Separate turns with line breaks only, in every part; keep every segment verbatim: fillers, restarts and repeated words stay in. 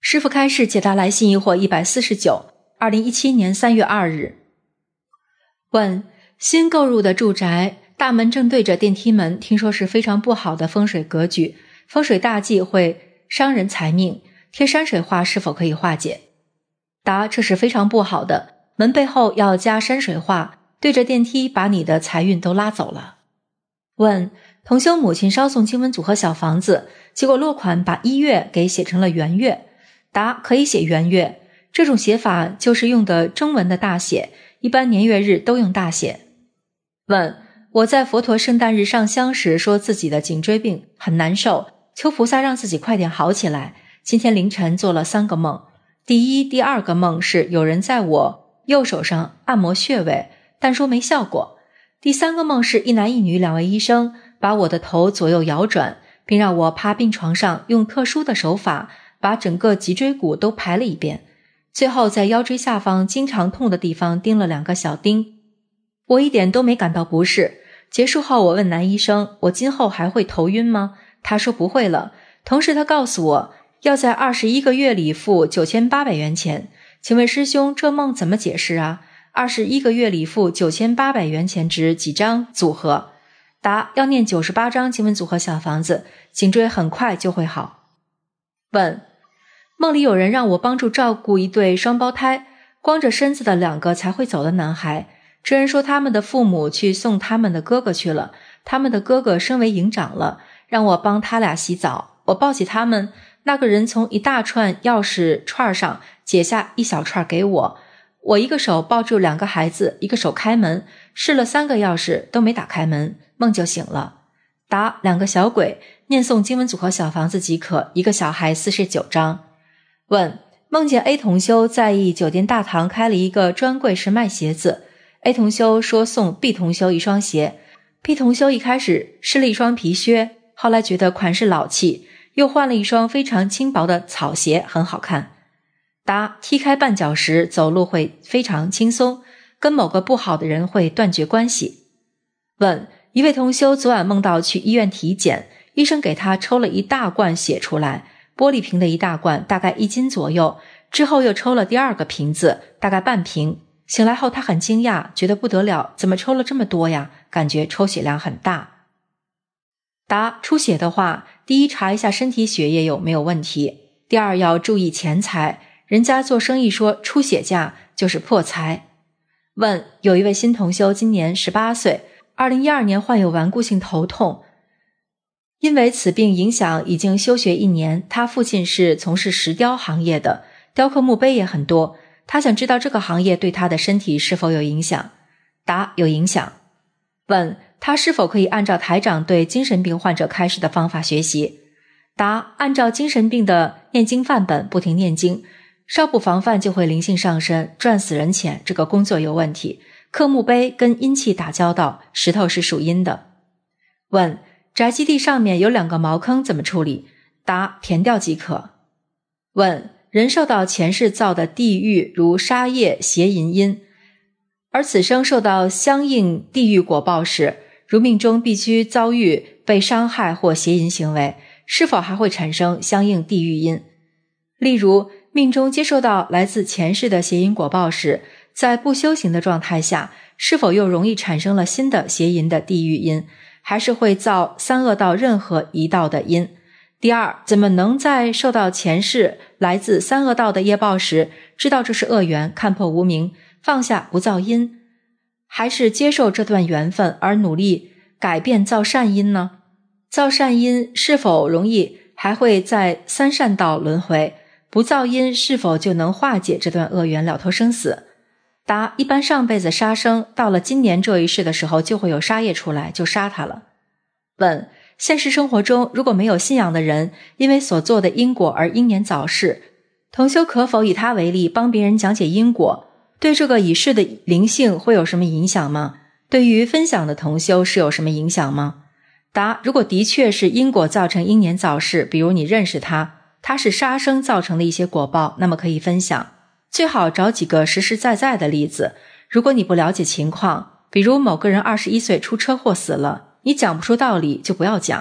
师父开示解答来信疑惑一百四十九，二零一七年三月二日。问：新购入的住宅大门正对着电梯门，听说是非常不好的风水格局，风水大忌会伤人财命，贴山水画是否可以化解？答：这是非常不好的，门背后要加山水画，对着电梯把你的财运都拉走了。问：同修母亲烧送经文组合小房子，结果落款把一月给写成了元月。答：可以写元月，这种写法就是用的中文的大写，一般年月日都用大写。问：我在佛陀圣诞日上香时说自己的颈椎病很难受，求菩萨让自己快点好起来。今天凌晨做了三个梦，第一、第二个梦是有人在我右手上按摩穴位，但说没效果。第三个梦是一男一女两位医生把我的头左右摇转，并让我趴病床上用特殊的手法把整个脊椎骨都排了一遍，最后在腰椎下方经常痛的地方钉了两个小钉。我一点都没感到不适。结束后我问男医生，我今后还会头晕吗？他说不会了，同时他告诉我要在二十一个月里付九千八百元钱。请问师兄，这梦怎么解释啊？二十一个月里付九千八百元钱值几张组合？答：要念九十八张经文组合小房子，颈椎很快就会好。问：梦里有人让我帮助照顾一对双胞胎，光着身子的两个才会走的男孩。这人说他们的父母去送他们的哥哥去了，他们的哥哥升为营长了，让我帮他俩洗澡。我抱起他们，那个人从一大串钥匙串上解下一小串给我，我一个手抱住两个孩子，一个手开门，试了三个钥匙都没打开门，梦就醒了。答：两个小鬼，念诵经文组合小房子即可，一个小孩四十九张。问：梦见 A 同修在一酒店大堂开了一个专柜是卖鞋子， A 同修说送 B 同修一双鞋， B 同修一开始试了一双皮靴，后来觉得款式老气，又换了一双非常轻薄的草鞋，很好看。答：踢开绊脚石走路会非常轻松，跟某个不好的人会断绝关系。问：一位同修昨晚梦到去医院体检，医生给他抽了一大罐血出来，玻璃瓶的一大罐，大概一斤左右，之后又抽了第二个瓶子，大概半瓶。醒来后他很惊讶，觉得不得了，怎么抽了这么多呀？感觉抽血量很大。答：出血的话，第一查一下身体血液有没有问题，第二要注意钱财，人家做生意说出血价就是破财。问：有一位新同修今年十八岁，二零一二年患有顽固性头痛，因为此病影响已经休学一年，他父亲是从事石雕行业的，雕刻墓碑也很多，他想知道这个行业对他的身体是否有影响。答：有影响。问：他是否可以按照台长对精神病患者开示的方法学习？答：按照精神病的念经范本不停念经，稍不防范就会灵性上身，赚死人钱，这个工作有问题。刻墓碑跟阴气打交道，石头是属阴的。问：宅基地上面有两个茅坑怎么处理？答：填掉即可。问：人受到前世造的地狱如杀业、邪淫阴，而此生受到相应地狱果报时，如命中必须遭遇被伤害或邪淫行为，是否还会产生相应地狱因？例如命中接受到来自前世的邪淫果报时，在不修行的状态下，是否又容易产生了新的邪淫的地狱因，还是会造三恶道任何一道的因？第二，怎么能在受到前世来自三恶道的业报时，知道这是恶缘，看破无明，放下不造因，还是接受这段缘分而努力改变造善因呢？造善因是否容易还会在三善道轮回？不造因是否就能化解这段恶缘，了脱生死？答：一般上辈子杀生，到了今年这一世的时候就会有杀业出来，就杀他了。问：现实生活中如果没有信仰的人，因为所做的因果而英年早逝，同修可否以他为例帮别人讲解因果？对这个已逝的灵性会有什么影响吗？对于分享的同修是有什么影响吗？答：如果的确是因果造成英年早逝，比如你认识他，他是杀生造成的一些果报，那么可以分享，最好找几个实实在在的例子。如果你不了解情况，比如某个人二十一岁出车祸死了，你讲不出道理就不要讲，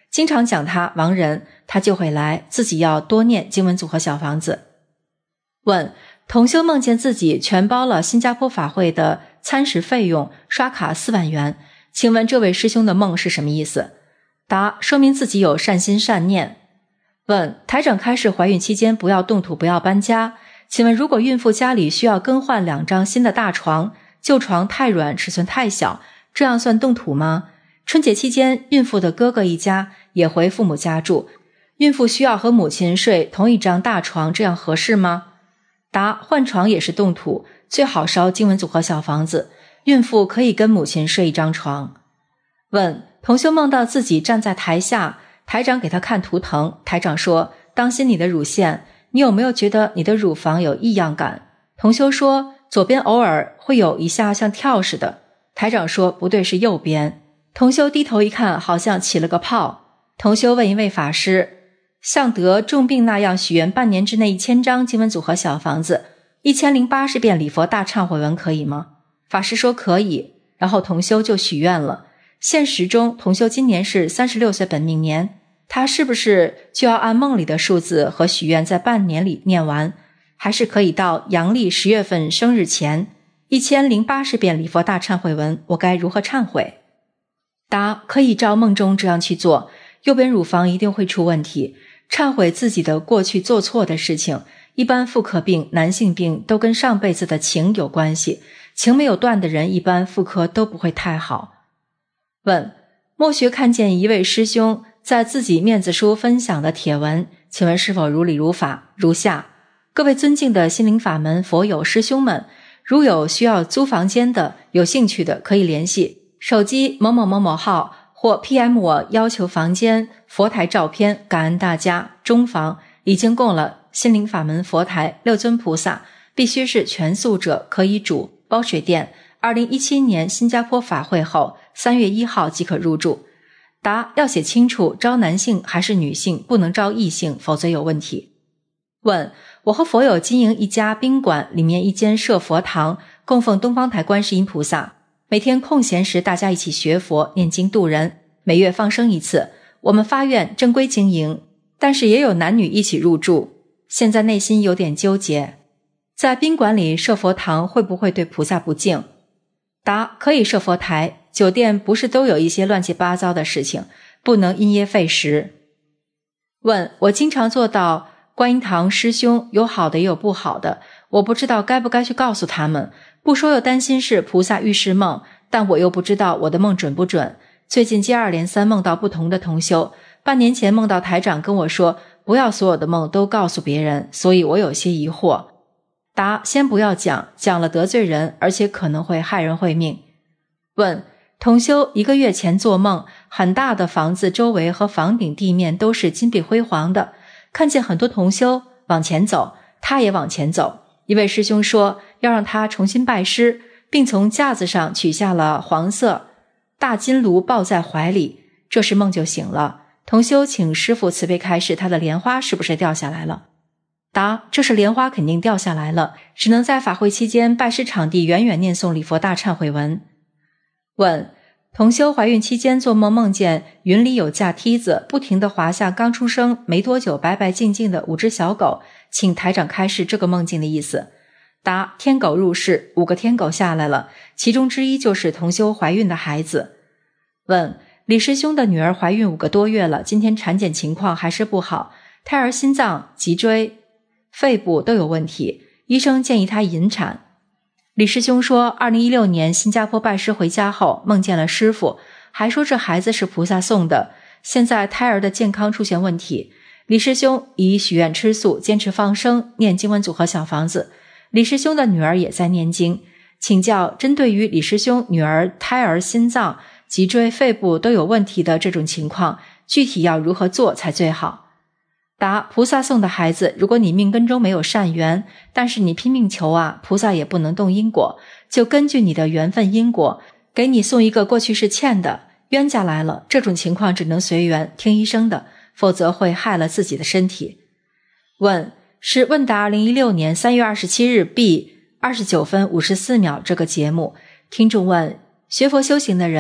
经常讲他亡人，他就会来，自己要多念经文组合小房子。问，同修梦见自己全包了新加坡法会的餐食费用，刷卡四万元，请问这位师兄的梦是什么意思？答，说明自己有善心善念。问，台长开示怀孕期间不要动土，不要搬家，请问如果孕妇家里需要更换两张新的大床，旧床太软，尺寸太小，这样算动土吗？春节期间孕妇的哥哥一家也回父母家住，孕妇需要和母亲睡同一张大床，这样合适吗？答，换床也是动土，最好烧经文组合小房子，孕妇可以跟母亲睡一张床。问，同修梦到自己站在台下，台长给他看图腾，台长说当心你的乳腺，你有没有觉得你的乳房有异样感？同修说左边偶尔会有一下像跳似的，台长说不对，是右边。同修低头一看，好像起了个泡。同修问一位法师，像得重病那样许愿半年之内一千张经文组合小房子，一千零八十遍礼佛大忏悔文可以吗？法师说可以，然后同修就许愿了。现实中同修今年是三十六岁本命年，他是不是就要按梦里的数字和许愿在半年里念完，还是可以到阳历十月份生日前一千零八十遍礼佛大忏悔文，我该如何忏悔？答，可以照梦中这样去做，右边乳房一定会出问题，忏悔自己的过去做错的事情。一般妇科病、男性病都跟上辈子的情有关系，情没有断的人一般妇科都不会太好。问，墨学看见一位师兄在自己面子书分享的帖文，请问是否如理如法？如下，各位尊敬的心灵法门佛友师兄们，如有需要租房间的，有兴趣的可以联系手机某某某某号，或 P M 我要求房间佛台照片，感恩大家。中房已经供了心灵法门佛台六尊菩萨，必须是全素者可以煮，包水电。二零一七年新加坡法会后三月一号即可入住。答，要写清楚招男性还是女性，不能招异性，否则有问题。问，我和佛友经营一家宾馆，里面一间设佛堂，供奉东方台观世音菩萨，每天空闲时大家一起学佛念经度人，每月放生一次。我们发愿正规经营，但是也有男女一起入住，现在内心有点纠结，在宾馆里设佛堂会不会对菩萨不敬？答，可以设佛台，酒店不是都有一些乱七八糟的事情，不能因噎废食。问，我经常做到观音堂师兄有好的也有不好的，我不知道该不该去告诉他们，不说又担心是菩萨预示梦，但我又不知道我的梦准不准。最近接二连三梦到不同的同修，半年前梦到台长跟我说不要所有的梦都告诉别人，所以我有些疑惑。答，先不要讲，讲了得罪人，而且可能会害人会命。问，同修一个月前做梦，很大的房子周围和房顶地面都是金碧辉煌的，看见很多同修往前走，他也往前走。一位师兄说要让他重新拜师，并从架子上取下了黄色大金炉抱在怀里，这时梦就醒了。同修请师父慈悲开示，他的莲花是不是掉下来了？答，这是莲花肯定掉下来了，只能在法会期间拜师场地远远念诵礼佛大忏悔文。问，同修怀孕期间做梦梦见云里有架梯子，不停地滑下刚出生没多久白白净净的五只小狗，请台长开示这个梦境的意思。答，天狗入世，五个天狗下来了，其中之一就是同修怀孕的孩子。问，李师兄的女儿怀孕五个多月了，今天产检情况还是不好，胎儿心脏、脊椎、肺部都有问题，医生建议她引产。李师兄说二零一六年新加坡拜师回家后梦见了师父，还说这孩子是菩萨送的，现在胎儿的健康出现问题。李师兄已许愿吃素，坚持放生，念经文组合小房子。李师兄的女儿也在念经，请教针对于李师兄女儿胎儿心脏、脊椎、肺部都有问题的这种情况，具体要如何做才最好？答，菩萨送的孩子，如果你命根中没有善缘，但是你拼命求啊，菩萨也不能动因果，就根据你的缘分因果，给你送一个过去是欠的，冤家来了，这种情况只能随缘听医生的，否则会害了自己的身体。问，是问答二零一六年三月二十七日 B 二十九分五十四秒这个节目，听众问，学佛修行的人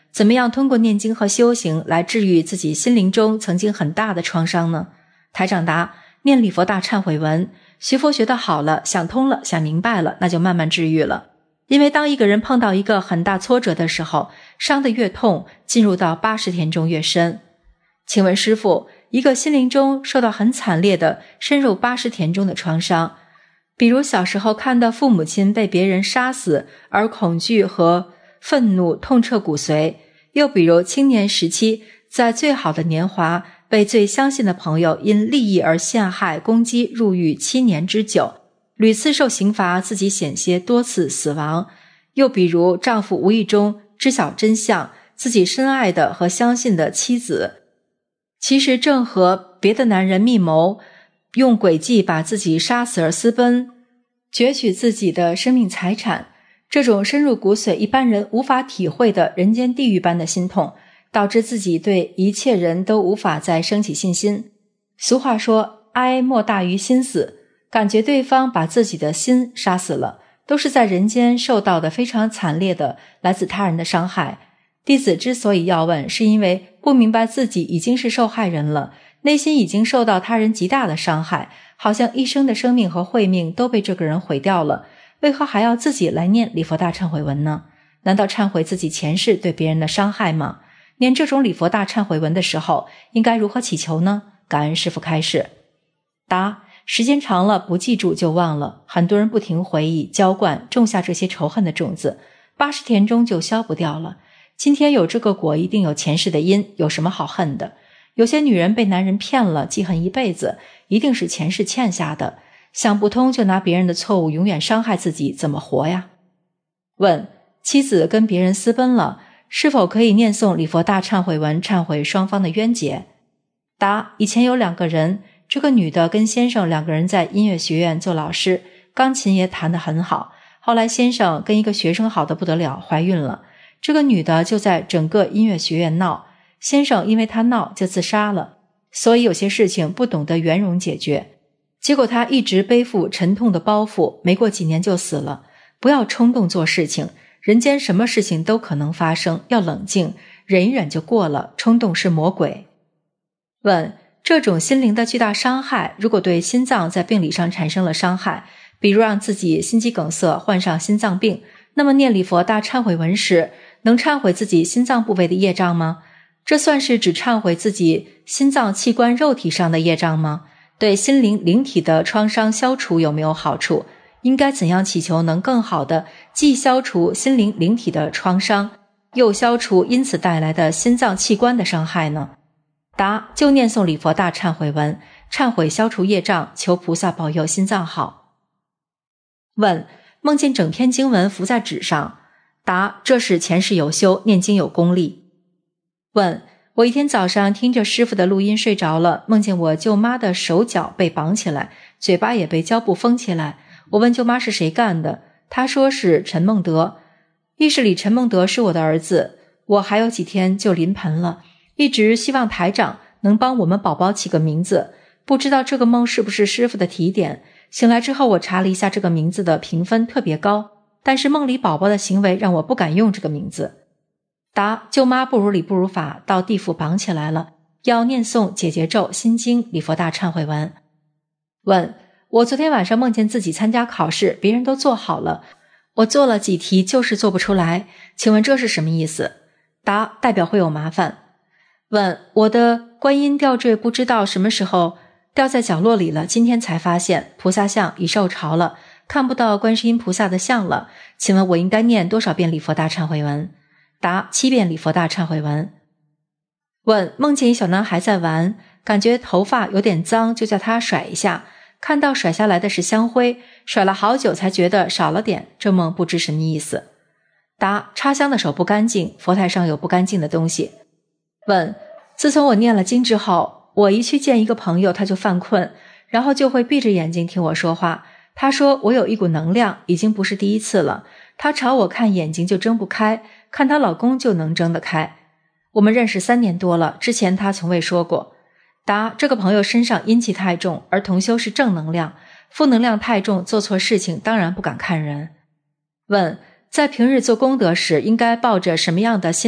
怎么样通过念经和修行来治愈自己心灵中曾经很大的创伤呢？台长答：念礼佛大忏悔文，学佛学得好了，想通了，想明白了，那就慢慢治愈了。因为当一个人碰到一个很大挫折的时候，伤得越痛，进入到八十田中越深。请问师父，一个心灵中受到很惨烈的深入八十田中的创伤，比如小时候看到父母亲被别人杀死而恐惧和愤怒痛彻骨髓，又比如青年时期在最好的年华被最相信的朋友因利益而陷害攻击入狱七年之久，屡次受刑罚，自己险些多次死亡，又比如丈夫无意中知晓真相，自己深爱的和相信的妻子其实正和别的男人密谋，用诡计把自己杀死而私奔，攫取自己的生命财产。这种深入骨髓一般人无法体会的人间地狱般的心痛，导致自己对一切人都无法再升起信心。俗话说，哀莫大于心死，感觉对方把自己的心杀死了，都是在人间受到的非常惨烈的来自他人的伤害。弟子之所以要问，是因为不明白自己已经是受害人了，内心已经受到他人极大的伤害，好像一生的生命和慧命都被这个人毁掉了，为何还要自己来念礼佛大忏悔文呢？难道忏悔自己前世对别人的伤害吗？念这种礼佛大忏悔文的时候，应该如何祈求呢？感恩师父开示。答：时间长了不记住就忘了，很多人不停回忆浇灌种下这些仇恨的种子，八十田中就消不掉了。今天有这个果，一定有前世的因，有什么好恨的？有些女人被男人骗了，记恨一辈子，一定是前世欠下的，想不通就拿别人的错误永远伤害自己，怎么活呀？问：妻子跟别人私奔了，是否可以念诵礼佛大忏悔文忏悔双方的冤结？答：以前有两个人，这个女的跟先生两个人在音乐学院做老师，钢琴也弹得很好，后来先生跟一个学生好得不得了，怀孕了，这个女的就在整个音乐学院闹，先生因为她闹就自杀了，所以有些事情不懂得圆融解决，结果她一直背负沉痛的包袱，没过几年就死了。不要冲动做事情，人间什么事情都可能发生，要冷静，忍一忍就过了，冲动是魔鬼。问：这种心灵的巨大伤害，如果对心脏在病理上产生了伤害，比如让自己心肌梗塞患上心脏病，那么念礼佛大忏悔文时，能忏悔自己心脏部位的业障吗？这算是只忏悔自己心脏器官肉体上的业障吗？对心灵灵体的创伤消除有没有好处？应该怎样祈求能更好的既消除心灵灵体的创伤，又消除因此带来的心脏器官的伤害呢？答：就念诵礼佛大忏悔文，忏悔消除业障，求菩萨保佑心脏好。问：梦见整篇经文浮在纸上。答：这是前世有修，念经有功力。问：我一天早上听着师父的录音睡着了，梦见我舅妈的手脚被绑起来，嘴巴也被胶布封起来。我问舅妈是谁干的，她说是陈孟德，意识里陈孟德是我的儿子。我还有几天就临盆了，一直希望台长能帮我们宝宝起个名字，不知道这个梦是不是师父的提点。醒来之后我查了一下，这个名字的评分特别高，但是梦里宝宝的行为让我不敢用这个名字。答：舅妈不如理不如法，到地府绑起来了，要念诵解结咒、心经、礼佛大忏悔文。问：我昨天晚上梦见自己参加考试，别人都做好了，我做了几题就是做不出来，请问这是什么意思？答：代表会有麻烦。问：我的观音吊坠不知道什么时候掉在角落里了，今天才发现，菩萨像已受潮了，看不到观世音菩萨的像了，请问我应该念多少遍礼佛大忏悔文？答：七遍礼佛大忏悔文。问：梦见一小男孩在玩，感觉头发有点脏，就叫他甩一下，看到甩下来的是香灰，甩了好久才觉得少了点，这梦不知什么意思。答：插香的手不干净，佛台上有不干净的东西。问：自从我念了经之后，我一去见一个朋友，他就犯困，然后就会闭着眼睛听我说话。他说我有一股能量，已经不是第一次了，他朝我看眼睛就睁不开，看她老公就能睁得开。我们认识三年多了，之前他从未说过。答：这个朋友身上阴气太重，而同修是正能量，负能量太重，做错事情当然不敢看人。问：在平日做功德时，应该抱着什么样的心态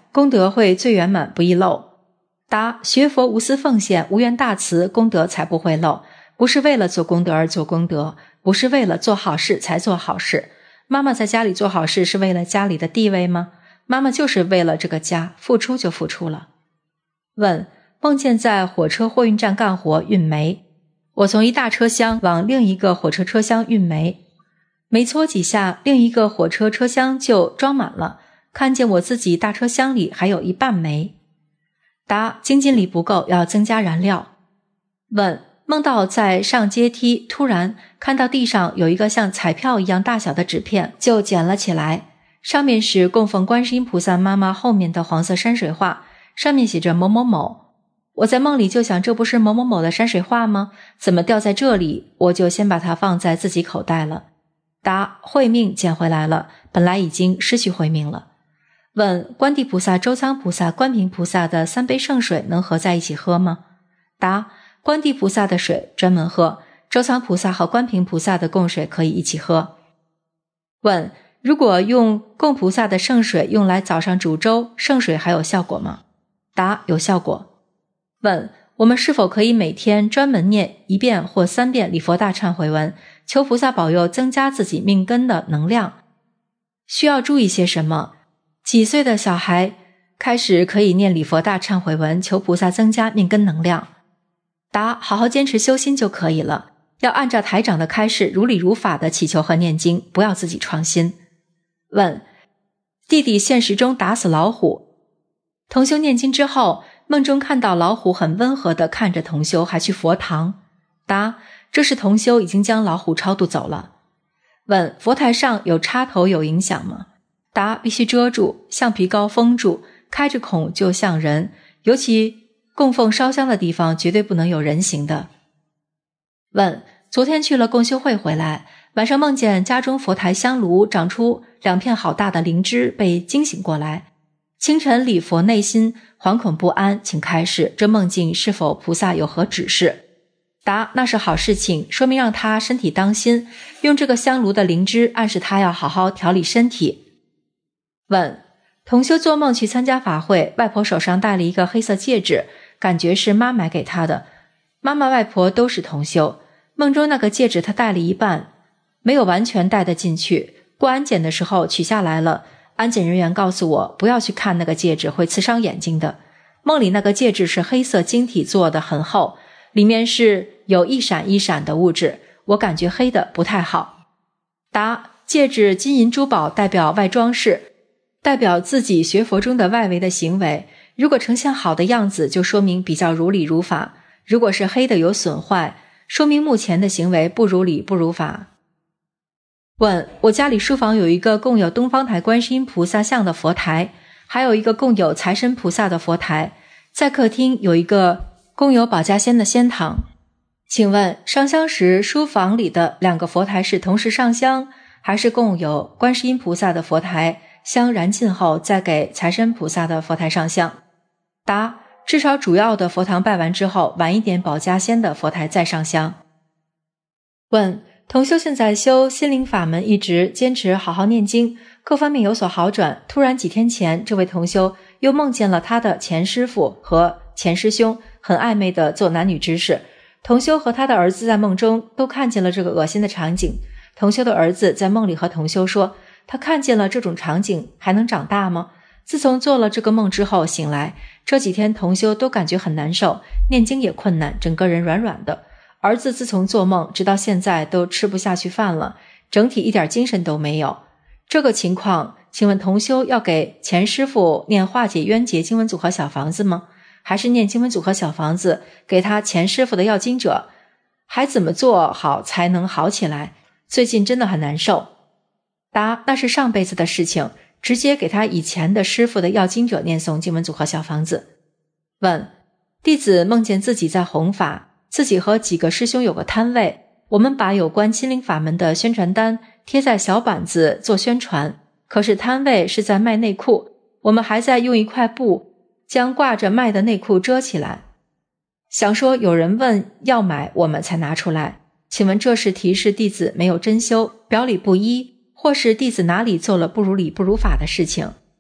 功德会最圆满，不易漏。答：学佛无私奉献，无缘大慈，功德才不会漏。不是为了做功德而做功德，不是为了做好事才做好事。妈妈在家里做好事是为了家里的地位吗？妈妈就是为了这个家，付出就付出了。问：梦见在火车货运站干活运煤，我从一大车厢往另一个火车车厢运煤，没搓几下，另一个火车车厢就装满了，看见我自己大车厢里还有一半煤。答：精进力不够，要增加燃料。问：梦到在上阶梯，突然看到地上有一个像彩票一样大小的纸片，就捡了起来，上面是供奉观世音菩萨妈妈后面的黄色山水画，上面写着某某某。我在梦里就想，这不是某某某的山水画吗？怎么掉在这里？我就先把它放在自己口袋了。答：慧命捡回来了，本来已经失去慧命了。问：观地菩萨、周仓菩萨、观平菩萨的三杯圣水能合在一起喝吗？答：观地菩萨的水专门喝，周仓菩萨和观平菩萨的供水可以一起喝。问：如果用供菩萨的圣水用来早上煮粥，圣水还有效果吗？答：有效果。问：我们是否可以每天专门念一遍或三遍礼佛大忏悔文，求菩萨保佑增加自己命根的能量？需要注意些什么？几岁的小孩开始可以念礼佛大忏悔文，求菩萨增加命根能量？答：好好坚持修心就可以了，要按照台长的开示，如理如法的祈求和念经，不要自己创新。问：弟弟现实中打死老虎，同修念经之后，梦中看到老虎很温和地看着同修，还去佛堂。答：这是同修已经将老虎超度走了。问：佛台上有插头有影响吗？答：必须遮住，橡皮膏封住，开着孔就像人，尤其供奉烧香的地方绝对不能有人形的。问：昨天去了共修会回来，晚上梦见家中佛台香炉长出两片好大的灵芝，被惊醒过来。清晨礼佛，内心惶恐不安，请开示，这梦境是否菩萨有何指示？答：那是好事情，说明让他身体当心，用这个香炉的灵芝暗示他要好好调理身体。问：同修做梦去参加法会，外婆手上戴了一个黑色戒指，感觉是妈买给她的，妈妈外婆都是同修，梦中那个戒指她戴了一半，没有完全戴得进去，过安检的时候取下来了，安检人员告诉我不要去看那个戒指，会刺伤眼睛的。梦里那个戒指是黑色晶体做的，很厚，里面是有一闪一闪的物质，我感觉黑的不太好。答：戒指金银珠宝代表外装饰，代表自己学佛中的外围的行为，如果呈现好的样子，就说明比较如理如法，如果是黑的有损坏，说明目前的行为不如理不如法。问：我家里书房有一个供有东方台观世音菩萨像的佛台，还有一个供有财神菩萨的佛台，在客厅有一个供有保家仙的仙堂。请问上香时书房里的两个佛台是同时上香，还是供有观世音菩萨的佛台香燃尽后再给财神菩萨的佛台上香？答：至少主要的佛堂拜完之后，晚一点保家仙的佛台再上香。问：同修现在修心灵法门，一直坚持好好念经，各方面有所好转，突然几天前这位同修又梦见了他的前师父和前师兄很暧昧的做男女之事，同修和他的儿子在梦中都看见了这个恶心的场景。同修的儿子在梦里和同修说，他看见了这种场景还能长大吗？自从做了这个梦之后醒来，这几天同修都感觉很难受，念经也困难，整个人软软的。儿子自从做梦直到现在都吃不下去饭了，整体一点精神都没有。这个情况，请问同修要给前师父念化解冤结经文组合小房子吗？还是念经文组合小房子给他前师父的要经者？还怎么做好才能好起来？最近真的很难受。答：那是上辈子的事情，直接给他以前的师父的要经者念诵经文组合小房子。问：弟子梦见自己在弘法，自己和几个师兄有个摊位，我们把有关心灵法门的宣传单贴在小板子做宣传，可是摊位是在卖内裤，我们还在用一块布将挂着卖的内裤遮起来，想说有人问要买我们才拿出来，请问这是提示弟子没有真修，表里不一，或是弟子哪里做了不如理不如法的事情？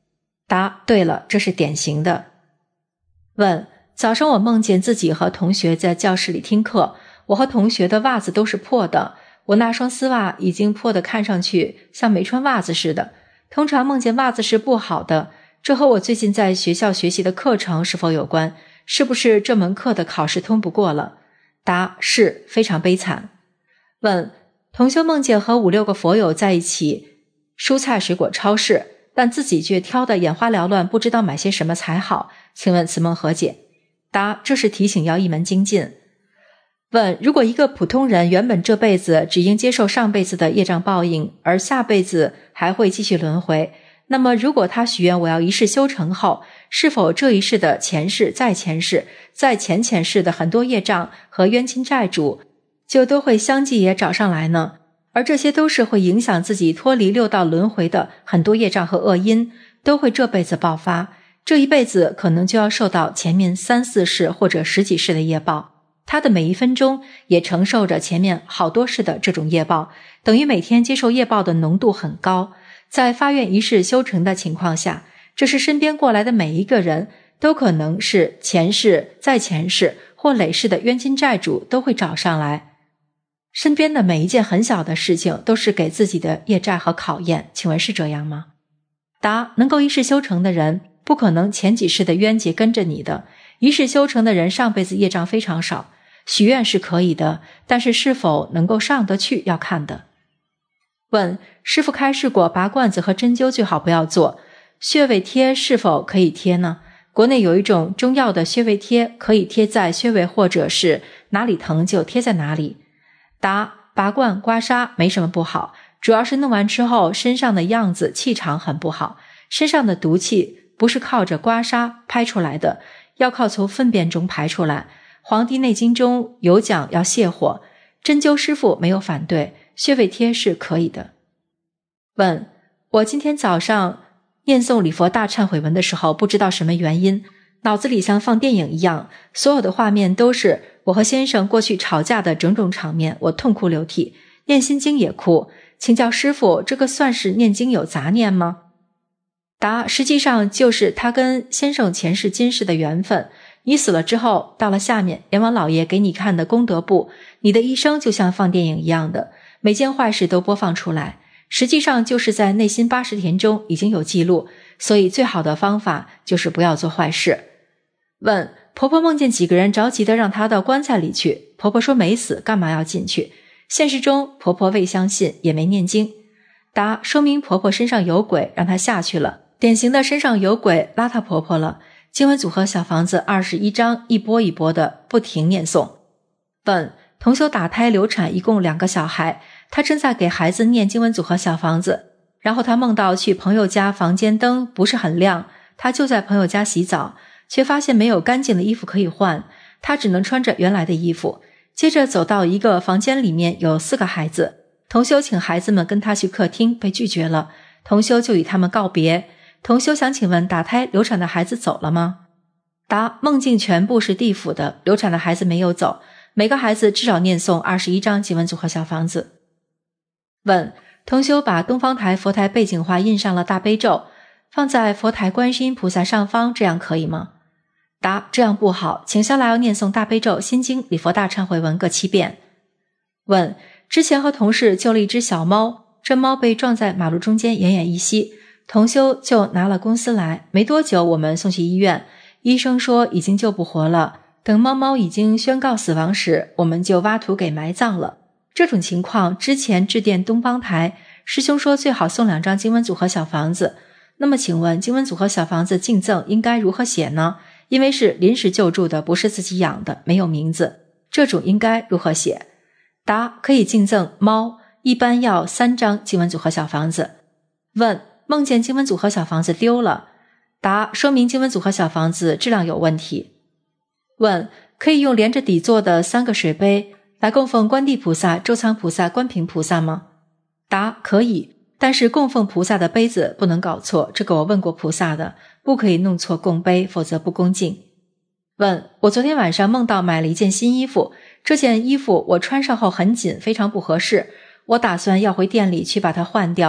答：对了，这是典型的。问：早上我梦见自己和同学在教室里听课，我和同学的袜子都是破的，我那双丝袜已经破得看上去像没穿袜子似的。通常梦见袜子是不好的，这和我最近在学校学习的课程是否有关？是不是这门课的考试通不过了？答：是，非常悲惨。问：同修梦见和五六个佛友在一起蔬菜水果超市，但自己却挑得眼花缭乱，不知道买些什么才好，请问此梦何解？答：这是提醒要一门精进。问：如果一个普通人原本这辈子只应接受上辈子的业障报应，而下辈子还会继续轮回，那么如果他许愿我要一世修成后，是否这一世的前世、再前世、再前前世的很多业障和冤亲债主就都会相继也找上来呢？而这些都是会影响自己脱离六道轮回的很多业障和恶因，都会这辈子爆发，这一辈子可能就要受到前面三四世或者十几世的业报，他的每一分钟也承受着前面好多世的这种业报，等于每天接受业报的浓度很高。在发愿一世修成的情况下，这是身边过来的每一个人都可能是前世、再前世或累世的冤亲债主都会找上来。身边的每一件很小的事情都是给自己的业债和考验，请问是这样吗？答：能够一世修成的人不可能前几世的冤结跟着你的，一世修成的人上辈子业障非常少，许愿是可以的，但是是否能够上得去要看的。问：师父开示过拔罐子和针灸最好不要做，穴位贴是否可以贴呢？国内有一种中药的穴位贴，可以贴在穴位或者是哪里疼就贴在哪里。答：拔罐刮痧没什么不好，主要是弄完之后身上的样子气场很不好，身上的毒气不是靠着刮痧拍出来的，要靠从粪便中排出来。黄帝内经中有讲要泻火，针灸师傅没有反对，穴位贴是可以的。问：我今天早上念诵礼佛大忏悔文的时候，不知道什么原因，脑子里像放电影一样，所有的画面都是我和先生过去吵架的种种场面，我痛哭流涕，念心经也哭，请教师父，这个算是念经有杂念吗？答：实际上就是他跟先生前世今世的缘分，你死了之后，到了下面阎王老爷给你看的功德簿，你的一生就像放电影一样的，每件坏事都播放出来，实际上就是在内心八十田中已经有记录，所以最好的方法就是不要做坏事。问：婆婆梦见几个人着急的让她到棺材里去，婆婆说没死，干嘛要进去？现实中婆婆未相信，也没念经。答：说明婆婆身上有鬼，让她下去了，典型的身上有鬼拉她婆婆了。经文组合小房子二十一章，一波一波的不停念诵。问：同修打胎流产，一共两个小孩，他正在给孩子念经文组合小房子，然后他梦到去朋友家，房间灯不是很亮，他就在朋友家洗澡，却发现没有干净的衣服可以换，他只能穿着原来的衣服。接着走到一个房间里面，有四个孩子，同修请孩子们跟他去客厅，被拒绝了，同修就与他们告别。同修想请问，打胎流产的孩子走了吗？答：梦境全部是地府的，流产的孩子没有走，每个孩子至少念诵二十一章经文组合小房子。问：同修把东方台佛台背景画印上了大悲咒，放在佛台观世音菩萨上方，这样可以吗？答：这样不好，请下来要念诵大悲咒、心经、礼佛大忏悔文各七遍。问：之前和同事救了一只小猫，这猫被撞在马路中间奄奄一息，同修就拿了公司来，没多久我们送去医院，医生说已经救不活了，等猫猫已经宣告死亡时，我们就挖土给埋葬了。这种情况之前致电东方台，师兄说最好送两张经文组合小房子，那么请问经文组合小房子敬赠应该如何写呢？因为是临时救助的，不是自己养的，没有名字，这种应该如何写？答：可以敬赠猫，一般要三张经文组合小房子。问：梦见经文组合小房子丢了，答：说明经文组合小房子质量有问题。问：可以用连着底座的三个水杯来供奉观地菩萨、周仓菩萨、观平菩萨吗？答：可以，但是供奉菩萨的杯子不能搞错，这个我问过菩萨的，不可以弄错供杯，否则不恭敬。问：我昨天晚上梦到买了一件新衣服，这件衣服我穿上后很紧，非常不合适，我打算要回店里去把它换掉，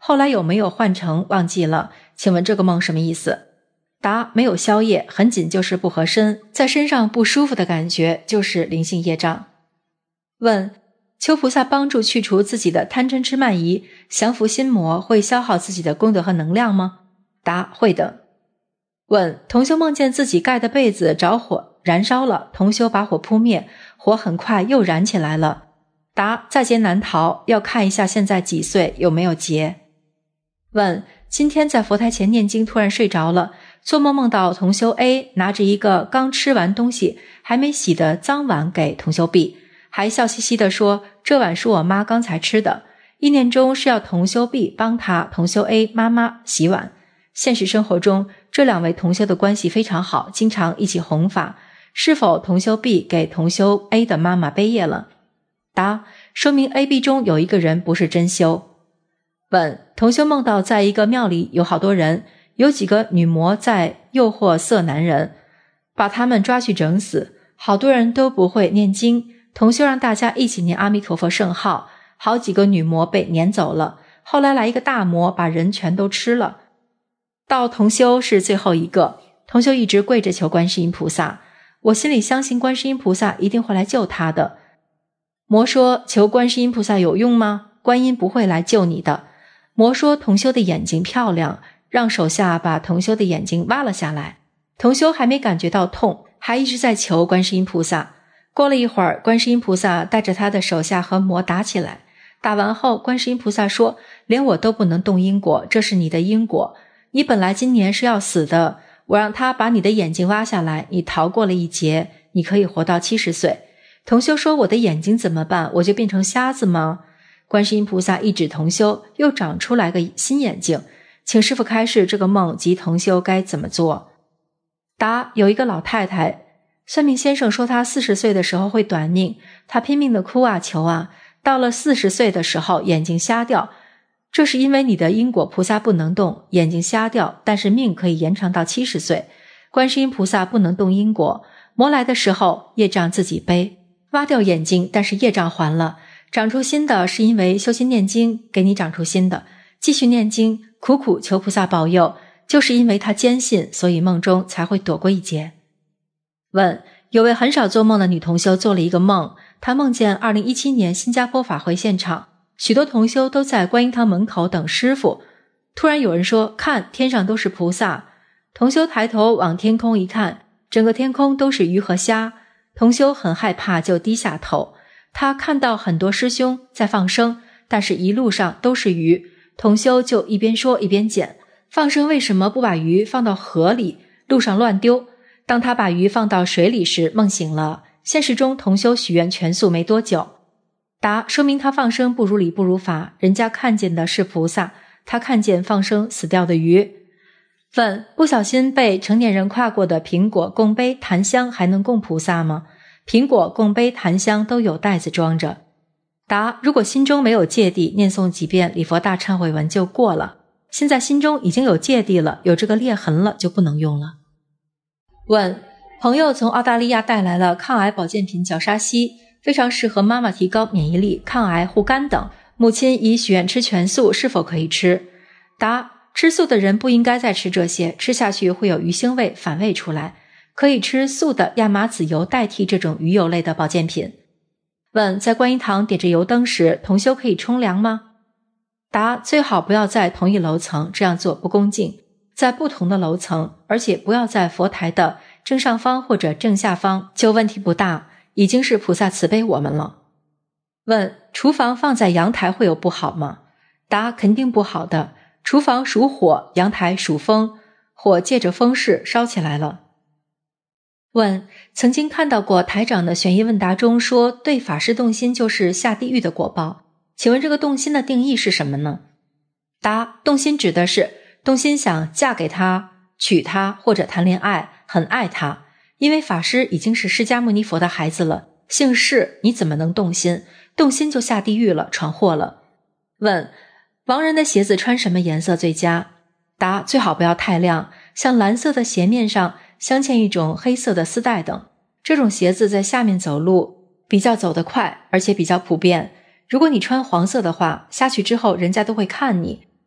后来有没有换成忘记了，请问这个梦什么意思？答：没有宵夜，很紧就是不合身，在身上不舒服的感觉就是灵性业障。问：求菩萨帮助去除自己的贪嗔痴慢疑，降伏心魔，会消耗自己的功德和能量吗？答：会的。问：同修梦见自己盖的被子着火燃烧了，同修把火扑灭，火很快又燃起来了。答：在劫难逃，要看一下现在几岁，有没有劫。问：今天在佛台前念经，突然睡着了，做梦梦到同修 A 拿着一个刚吃完东西还没洗的脏碗给同修 B， 还笑嘻嘻地说这碗是我妈刚才吃的，意念中是要同修 B 帮他同修 A 妈妈洗碗。现实生活中这两位同修的关系非常好，经常一起弘法，是否同修 B 给同修 A 的妈妈背业了？答：说明 A、B 中有一个人不是真修。问：同修梦到在一个庙里有好多人，有几个女魔在诱惑色男人，把他们抓去整死，好多人都不会念经，同修让大家一起念阿弥陀佛圣号，好几个女魔被撵走了，后来来一个大魔把人全都吃了，到同修是最后一个，同修一直跪着求观世音菩萨，我心里相信观世音菩萨一定会来救他的。魔说：求观世音菩萨有用吗？观音不会来救你的。魔说同修的眼睛漂亮，让手下把同修的眼睛挖了下来。同修还没感觉到痛，还一直在求观世音菩萨。过了一会儿，观世音菩萨带着他的手下和魔打起来，打完后观世音菩萨说：连我都不能动因果，这是你的因果，你本来今年是要死的，我让他把你的眼睛挖下来，你逃过了一劫，你可以活到七十岁。同修说：我的眼睛怎么办？我就变成瞎子吗？观世音菩萨一指同修，又长出来个新眼睛，请师父开示这个梦及同修该怎么做。答：有一个老太太，算命先生说她四十岁的时候会短命，她拼命的哭啊求啊，到了四十岁的时候眼睛瞎掉，这是因为你的因果菩萨不能动，眼睛瞎掉，但是命可以延长到七十岁。观世音菩萨不能动因果，魔来的时候业障自己背，挖掉眼睛，但是业障还了，长出新的是因为修心念经给你长出新的，继续念经苦苦求菩萨保佑，就是因为他坚信，所以梦中才会躲过一劫。问：有位很少做梦的女同修做了一个梦，她梦见二零一七年新加坡法会现场，许多同修都在观音堂门口等师父，突然有人说看天上都是菩萨，同修抬头往天空一看，整个天空都是鱼和虾，同修很害怕就低下头，他看到很多师兄在放生，但是一路上都是鱼，同修就一边说一边捡，放生为什么不把鱼放到河里，路上乱丢？当他把鱼放到水里时，梦醒了。现实中同修许愿全素没多久。答：说明他放生不如理不如法，人家看见的是菩萨，他看见放生死掉的鱼。问：不小心被成年人跨过的苹果、供杯、檀香还能供菩萨吗？苹果、供杯、檀香都有袋子装着。答：如果心中没有芥蒂，念诵几遍礼佛大忏悔文就过了，现在心中已经有芥蒂了，有这个裂痕了，就不能用了。问：朋友从澳大利亚带来了抗癌保健品角鲨烯，非常适合妈妈提高免疫力、抗癌、护肝等，母亲已许愿吃全素，是否可以吃？答：吃素的人不应该再吃这些，吃下去会有鱼腥味反胃出来，可以吃素的亚麻籽油代替这种鱼油类的保健品。问：在观音堂点着油灯时，同修可以冲凉吗？答：最好不要在同一楼层，这样做不恭敬，在不同的楼层，而且不要在佛台的正上方或者正下方，就问题不大，已经是菩萨慈悲我们了。问：厨房放在阳台会有不好吗？答：肯定不好的，厨房属火，阳台属风，火借着风势烧起来了。问：曾经看到过台长的悬疑问答中说对法师动心就是下地狱的果报，请问这个动心的定义是什么呢？答：动心指的是动心想嫁给他、娶他或者谈恋爱，很爱他，因为法师已经是释迦牟尼佛的孩子了，姓释，你怎么能动心？动心就下地狱了，闯祸了。问：亡人的鞋子穿什么颜色最佳？答：最好不要太亮，像蓝色的鞋面上镶嵌一种黑色的丝带等，这种鞋子在下面走路比较走得快，而且比较普遍。如果你穿黄色的话，下去之后人家都会看你，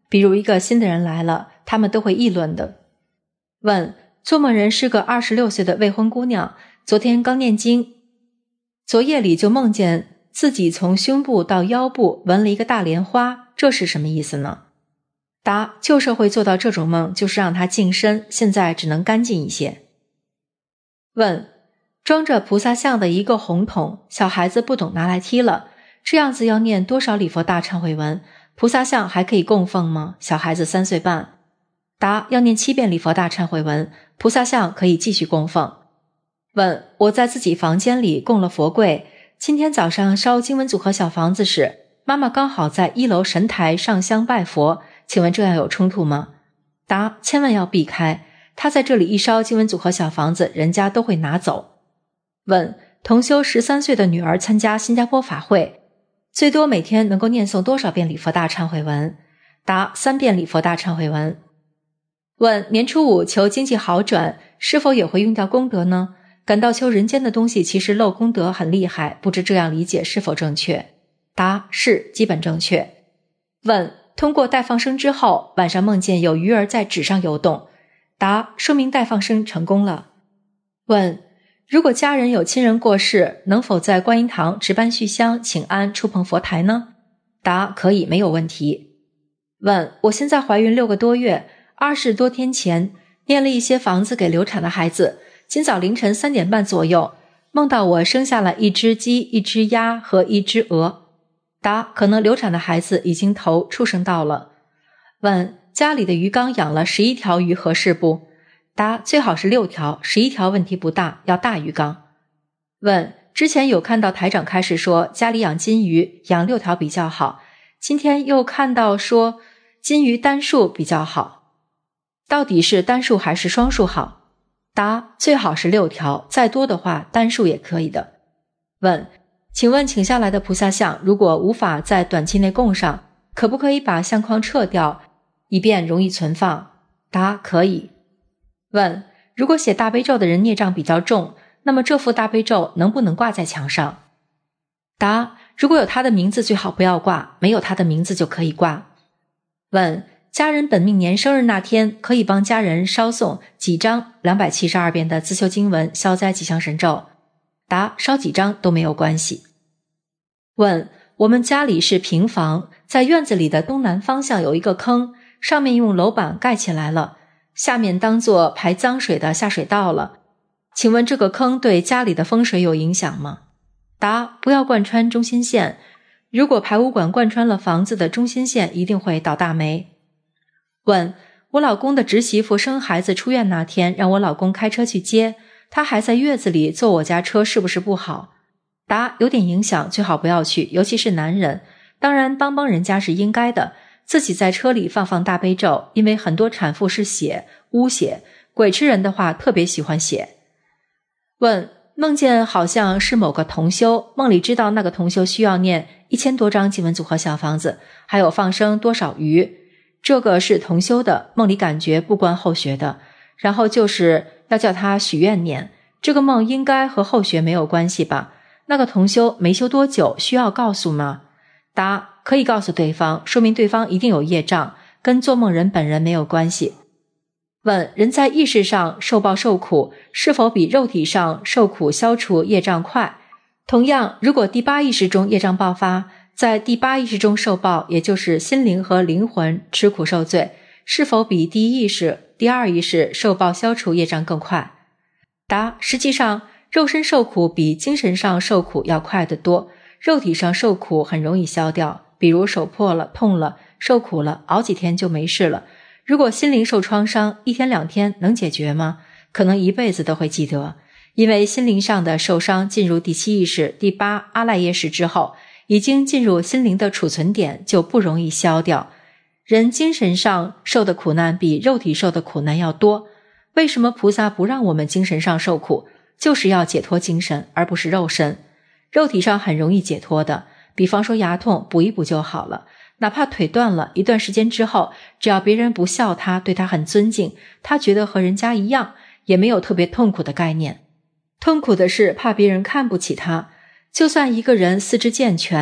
比如一个新的人来了，他们都会议论的。问，做梦人是个二十六岁的未婚姑娘，昨天刚念经，昨夜里就梦见自己从胸部到腰部纹了一个大莲花，这是什么意思呢？答，旧社会做到这种梦就是让它净身，现在只能干净一些。问，装着菩萨像的一个红桶，小孩子不懂拿来踢了，这样子要念多少礼佛大忏悔文？菩萨像还可以供奉吗？小孩子三岁半。答，要念七遍礼佛大忏悔文，菩萨像可以继续供奉。问，我在自己房间里供了佛柜，今天早上烧经文组合小房子时，妈妈刚好在一楼神台上香拜佛，请问这样有冲突吗？答，千万要避开，她在这里一烧经文组合小房子，人家都会拿走。问，同修十三岁的女儿参加新加坡法会，最多每天能够念诵多少遍礼佛大忏悔文？答，三遍礼佛大忏悔文。问，年初五求经济好转，是否也会用掉功德呢？感到求人间的东西其实漏功德很厉害，不知这样理解是否正确？答，是基本正确。问，通过带放生之后，晚上梦见有鱼儿在纸上游动。答，说明带放生成功了。问，如果家人有亲人过世，能否在观音堂值班续香请安触碰佛台呢？答，可以，没有问题。问，我现在怀孕六个多月，二十多天前念了一些房子给流产的孩子，今早凌晨三点半左右梦到我生下了一只鸡、一只鸭和一只鹅。答，可能流产的孩子已经投畜生道了。问，家里的鱼缸养了十一条鱼合适不？答，最好是六条，十一条问题不大，要大鱼缸。问，之前有看到台长开始说家里养金鱼养六条比较好，今天又看到说金鱼单数比较好，到底是单数还是双数好？答，最好是六条，再多的话单数也可以的。问，请问请下来的菩萨像如果无法在短期内供上，可不可以把相框撤掉，以便容易存放？答，可以。问，如果写大悲咒的人孽障比较重，那么这幅大悲咒能不能挂在墙上？答，如果有他的名字最好不要挂，没有他的名字就可以挂。问，家人本命年生日那天可以帮家人烧送几张两百七十二遍的自修经文消灾吉祥神咒？答，烧几张都没有关系。问，我们家里是平房，在院子里的东南方向有一个坑，上面用楼板盖起来了，下面当作排脏水的下水道了，请问这个坑对家里的风水有影响吗？答，不要贯穿中心线，如果排污管贯穿了房子的中心线，一定会倒大霉。问，我老公的侄媳妇生孩子出院那天，让我老公开车去接，他还在月子里坐我家车，是不是不好？答，有点影响，最好不要去，尤其是男人，当然帮帮人家是应该的，自己在车里放放大悲咒，因为很多产妇是血污血，鬼吃人的话特别喜欢血。问，梦见好像是某个同修，梦里知道那个同修需要念一千多张经文组合小房子，还有放生多少鱼，这个是同修的，梦里感觉不关后学的，然后就是要叫他许愿念，这个梦应该和后学没有关系吧？那个同修没修多久，需要告诉吗？答，可以告诉对方，说明对方一定有业障，跟做梦人本人没有关系。问，人在意识上受报受苦，是否比肉体上受苦消除业障快？同样，如果第八意识中业障爆发，在第八意识中受报，也就是心灵和灵魂吃苦受罪，是否比第一意识、第二意识受报消除业障更快？答，实际上肉身受苦比精神上受苦要快得多，肉体上受苦很容易消掉，比如手破了、痛了、受苦了，熬几天就没事了。如果心灵受创伤，一天两天能解决吗？可能一辈子都会记得，因为心灵上的受伤进入第七意识、第八阿赖耶识之后，已经进入心灵的储存点，就不容易消掉。人精神上受的苦难比肉体受的苦难要多，为什么菩萨不让我们精神上受苦？就是要解脱精神，而不是肉身。肉体上很容易解脱的，比方说牙痛，补一补就好了。哪怕腿断了，一段时间之后，只要别人不笑他，对他很尊敬，他觉得和人家一样，也没有特别痛苦的概念。痛苦的是怕别人看不起他。就算一个人四肢健全，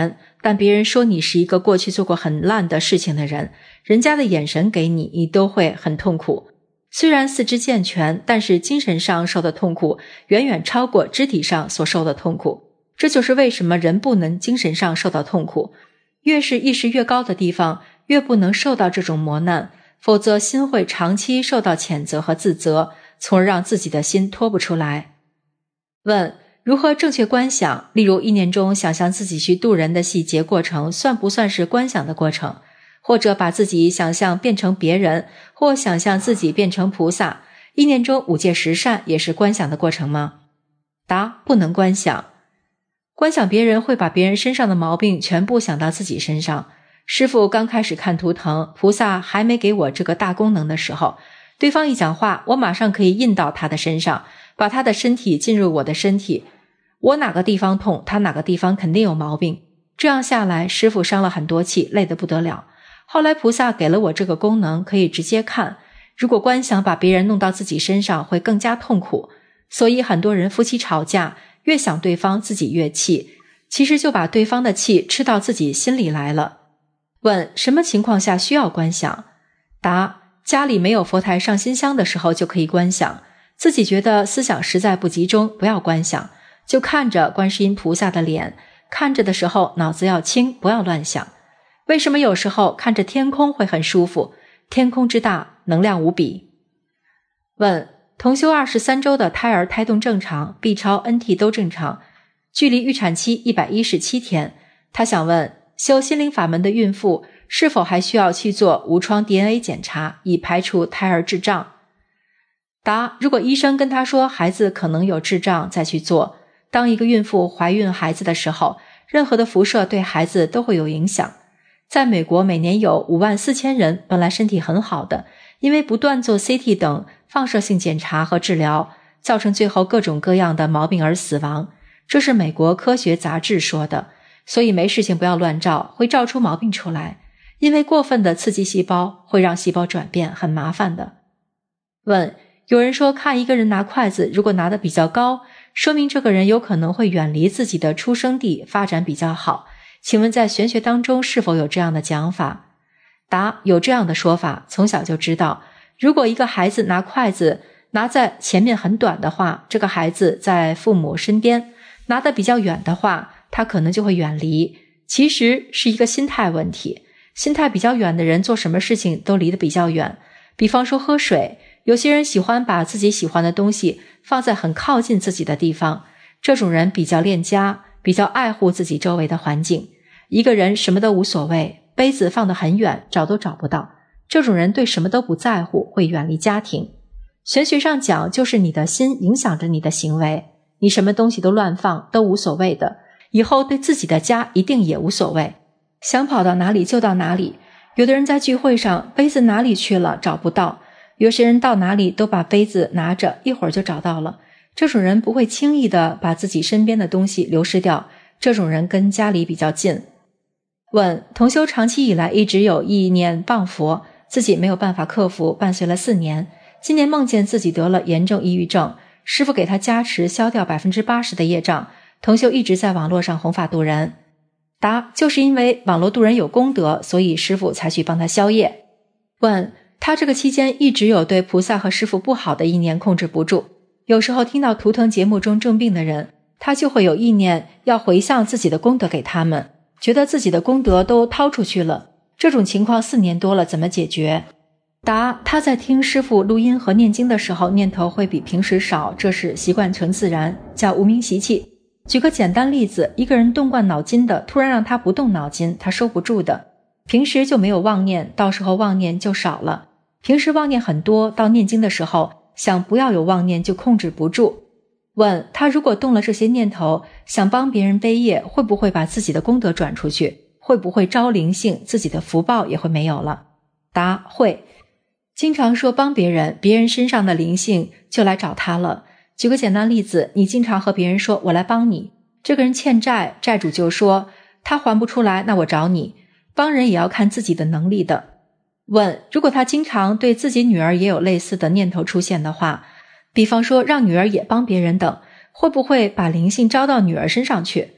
但别人说你是一个过去做过很烂的事情的人，人家的眼神给你，你都会很痛苦。虽然四肢健全，但是精神上受的痛苦远远超过肢体上所受的痛苦。这就是为什么人不能精神上受到痛苦，越是意识越高的地方，越不能受到这种磨难，否则心会长期受到谴责和自责，从而让自己的心脱不出来。问：如何正确观想？例如意念中想象自己去渡人的细节过程，算不算是观想的过程？或者把自己想象变成别人，或想象自己变成菩萨，意念中五戒十善也是观想的过程吗？答：不能观想。观想别人会把别人身上的毛病全部想到自己身上。师父刚开始看图腾，菩萨还没给我这个大功能的时候，对方一讲话，我马上可以印到他的身上，把他的身体进入我的身体，我哪个地方痛，他哪个地方肯定有毛病。这样下来，师父伤了很多气，累得不得了。后来菩萨给了我这个功能，可以直接看，如果观想把别人弄到自己身上，会更加痛苦。所以很多人夫妻吵架，越想对方自己越气，其实就把对方的气吃到自己心里来了。问：什么情况下需要观想？答：家里没有佛台上新香的时候就可以观想，自己觉得思想实在不集中，不要观想，就看着观世音菩萨的脸，看着的时候脑子要清，不要乱想。为什么有时候看着天空会很舒服？天空之大，能量无比。问：同修二十三周的胎儿胎动正常， B 超 N T 都正常，距离预产期一百一十七天。他想问，修心灵法门的孕妇是否还需要去做无创 D N A 检查，以排除胎儿智障？答：如果医生跟他说孩子可能有智障，再去做。当一个孕妇怀孕孩子的时候，任何的辐射对孩子都会有影响。在美国，每年有五万四千人本来身体很好的，因为不断做 C T 等放射性检查和治疗，造成最后各种各样的毛病而死亡。这是美国科学杂志说的，所以没事情不要乱照，会照出毛病出来。因为过分的刺激细胞会让细胞转变，很麻烦的。问：有人说看一个人拿筷子，如果拿得比较高，说明这个人有可能会远离自己的出生地，发展比较好。请问在玄学当中是否有这样的讲法？答：有这样的说法，从小就知道，如果一个孩子拿筷子拿在前面很短的话，这个孩子在父母身边；拿得比较远的话，他可能就会远离。其实是一个心态问题，心态比较远的人做什么事情都离得比较远。比方说喝水，有些人喜欢把自己喜欢的东西放在很靠近自己的地方，这种人比较恋家，比较爱护自己周围的环境。一个人什么都无所谓，杯子放得很远，找都找不到，这种人对什么都不在乎，会远离家庭。玄学上讲，就是你的心影响着你的行为，你什么东西都乱放，都无所谓的，以后对自己的家一定也无所谓，想跑到哪里就到哪里。有的人在聚会上，杯子哪里去了找不到，有些人到哪里都把杯子拿着，一会儿就找到了。这种人不会轻易的把自己身边的东西流失掉，这种人跟家里比较近。问：同修长期以来一直有意念谤佛，自己没有办法克服，伴随了四年，今年梦见自己得了严重抑郁症，师父给他加持消掉 百分之八十 的业障，同修一直在网络上弘法度人。答：就是因为网络度人有功德，所以师父才去帮他消业。问：他这个期间一直有对菩萨和师父不好的意念控制不住，有时候听到图腾节目中重病的人，他就会有意念要回向自己的功德给他们，觉得自己的功德都掏出去了，这种情况四年多了，怎么解决？答：他在听师父录音和念经的时候，念头会比平时少，这是习惯成自然，叫无名习气。举个简单例子，一个人动惯脑筋的，突然让他不动脑筋，他收不住的。平时就没有妄念，到时候妄念就少了。平时妄念很多，到念经的时候，想不要有妄念就控制不住。问：他如果动了这些念头，想帮别人背业，会不会把自己的功德转出去？会不会招灵性，自己的福报也会没有了？答：会。经常说帮别人，别人身上的灵性就来找他了。举个简单例子，你经常和别人说我来帮你，这个人欠债，债主就说他还不出来，那我找你。帮人也要看自己的能力的。问：如果他经常对自己女儿也有类似的念头出现的话，比方说让女儿也帮别人等，会不会把灵性招到女儿身上去？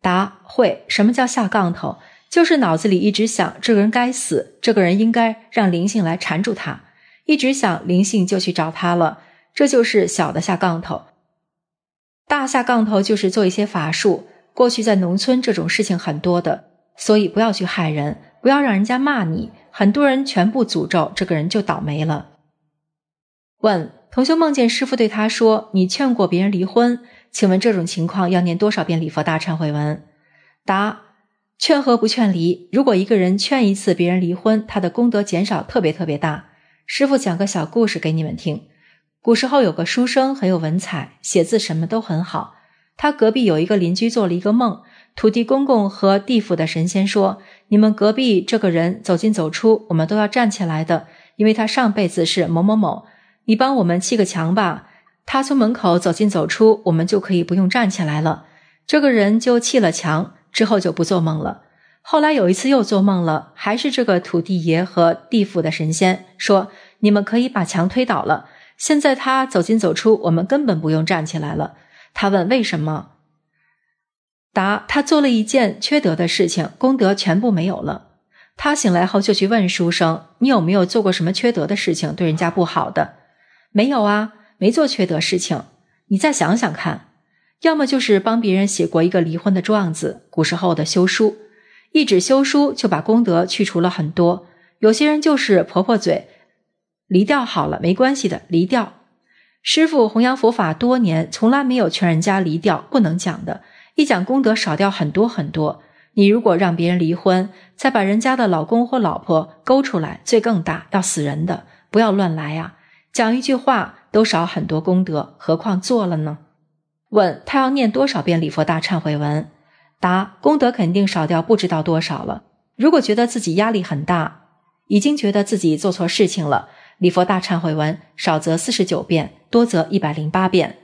答：会。什么叫下杠头？就是脑子里一直想这个人该死，这个人应该让灵性来缠住他，一直想灵性就去找他了，这就是小的下杠头。大下杠头就是做一些法术，过去在农村这种事情很多的，所以不要去害人，不要让人家骂你，很多人全部诅咒这个人就倒霉了。问：同修梦见师父对他说，你劝过别人离婚，请问这种情况要念多少遍礼佛大忏悔文？答：劝和不劝离，如果一个人劝一次别人离婚，他的功德减少特别特别大。师父讲个小故事给你们听。古时候有个书生很有文采，写字什么都很好。他隔壁有一个邻居做了一个梦，土地公公和地府的神仙说，你们隔壁这个人走进走出，我们都要站起来的，因为他上辈子是某某某，你帮我们砌个墙吧，他从门口走进走出，我们就可以不用站起来了。这个人就砌了墙，之后就不做梦了。后来有一次又做梦了，还是这个土地爷和地府的神仙说，你们可以把墙推倒了，现在他走进走出，我们根本不用站起来了。他问为什么？答：他做了一件缺德的事情，功德全部没有了。他醒来后就去问书生，你有没有做过什么缺德的事情，对人家不好的？没有啊，没做缺德事情。你再想想看，要么就是帮别人写过一个离婚的状子，古时候的休书，一纸休书就把功德去除了很多。有些人就是婆婆嘴，离掉好了，没关系的，离掉。师父弘扬佛法多年，从来没有劝人家离掉，不能讲的，一讲功德少掉很多很多。你如果让别人离婚，再把人家的老公或老婆勾出来，罪更大，要死人的，不要乱来啊！讲一句话都少很多功德，何况做了呢？问：他要念多少遍礼佛大忏悔文？答：功德肯定少掉不知道多少了。如果觉得自己压力很大，已经觉得自己做错事情了，礼佛大忏悔文少则四十九遍，多则一百零八遍。